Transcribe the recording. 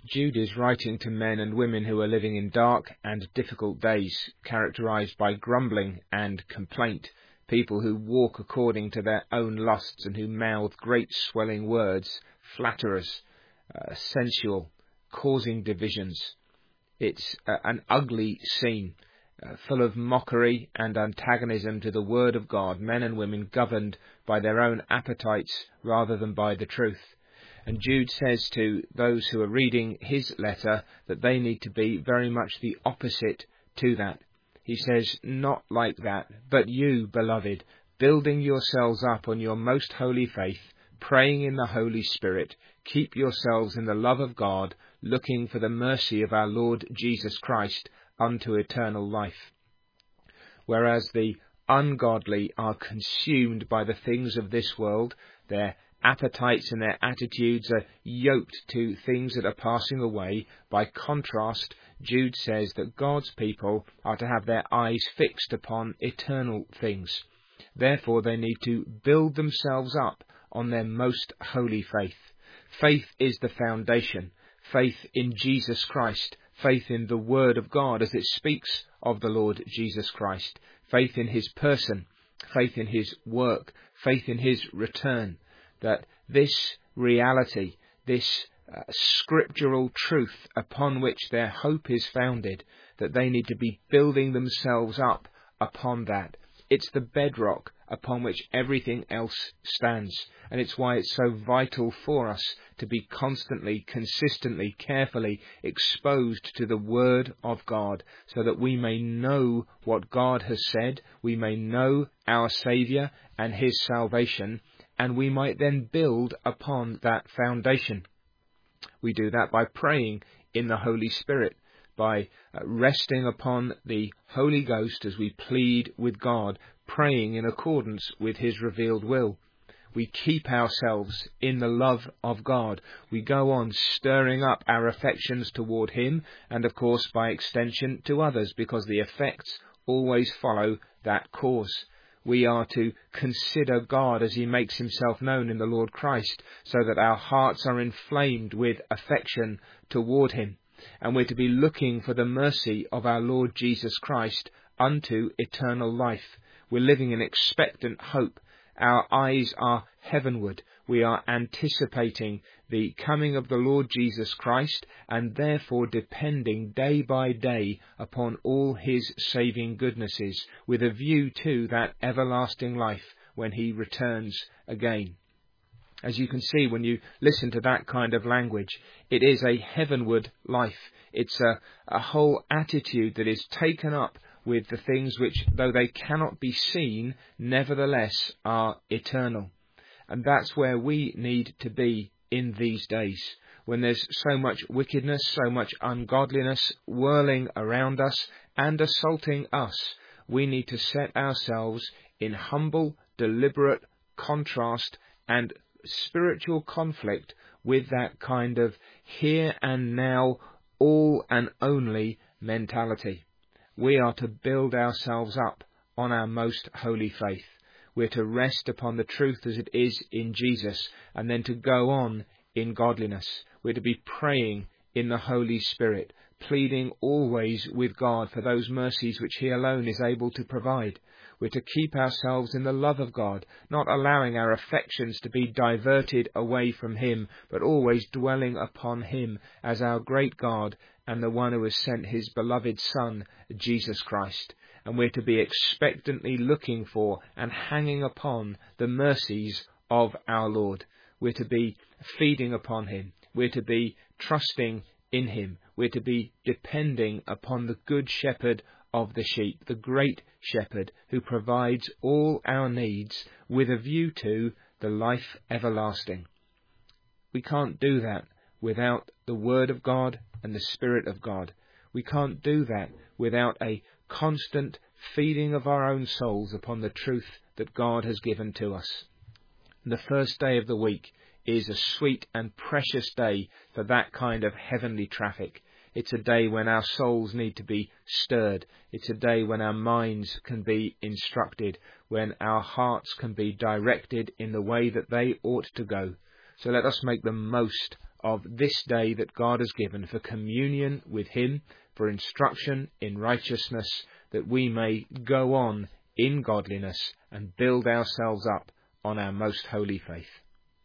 Jude is writing to men and women who are living in dark and difficult days, characterized by grumbling and complaint, people who walk according to their own lusts and who mouth great swelling words, flatterers, sensual, causing divisions. It's an ugly scene, full of mockery and antagonism to the Word of God, men and women governed by their own appetites rather than by the truth. And Jude says to those who are reading his letter that they need to be very much the opposite to that. He says, not like that, but you, beloved, building yourselves up on your most holy faith, praying in the Holy Spirit, keep yourselves in the love of God, looking for the mercy of our Lord Jesus Christ unto eternal life. Whereas the ungodly are consumed by the things of this world, their appetites and their attitudes are yoked to things that are passing away. By contrast, Jude says that God's people are to have their eyes fixed upon eternal things. Therefore, they need to build themselves up on their most holy faith. Faith is the foundation. Faith in Jesus Christ. Faith in the Word of God as it speaks of the Lord Jesus Christ. Faith in his person. Faith in his work. Faith in his return. That this reality, this scriptural truth upon which their hope is founded, that they need to be building themselves up upon that. It's the bedrock upon which everything else stands. And it's why it's so vital for us to be constantly, consistently, carefully exposed to the Word of God, so that we may know what God has said, we may know our Saviour and his salvation, and we might then build upon that foundation. We do that by praying in the Holy Spirit, by resting upon the Holy Ghost as we plead with God, praying in accordance with his revealed will. We keep ourselves in the love of God. We go on stirring up our affections toward him, and of course by extension to others, because the effects always follow that cause. We are to consider God as he makes himself known in the Lord Christ, so that our hearts are inflamed with affection toward him. And we're to be looking for the mercy of our Lord Jesus Christ unto eternal life. We're living in expectant hope. Our eyes are heavenward. We are anticipating the coming of the Lord Jesus Christ, and therefore depending day by day upon all his saving goodnesses, with a view to that everlasting life when he returns again. As you can see when you listen to that kind of language, it is a heavenward life. It's a whole attitude that is taken up with the things which, though they cannot be seen, nevertheless are eternal. And that's where we need to be in these days, when there's so much wickedness, so much ungodliness whirling around us and assaulting us. We need to set ourselves in humble, deliberate contrast and spiritual conflict with that kind of here and now, all and only mentality. We are to build ourselves up on our most holy faith. We're to rest upon the truth as it is in Jesus, and then to go on in godliness. We're to be praying in the Holy Spirit, pleading always with God for those mercies which he alone is able to provide. We're to keep ourselves in the love of God, not allowing our affections to be diverted away from him, but always dwelling upon him as our great God and the one who has sent his beloved Son, Jesus Christ. And we're to be expectantly looking for and hanging upon the mercies of our Lord. We're to be feeding upon him. We're to be trusting in him. We're to be depending upon the good shepherd of the sheep, the great shepherd who provides all our needs with a view to the life everlasting. We can't do that without the Word of God and the Spirit of God. We can't do that without a constant feeding of our own souls upon the truth that God has given to us. The first day of the week is a sweet and precious day for that kind of heavenly traffic. It's a day when our souls need to be stirred. It's a day when our minds can be instructed, when our hearts can be directed in the way that they ought to go. So let us make the most of this day that God has given for communion with him, for instruction in righteousness, that we may go on in godliness and build ourselves up on our most holy faith.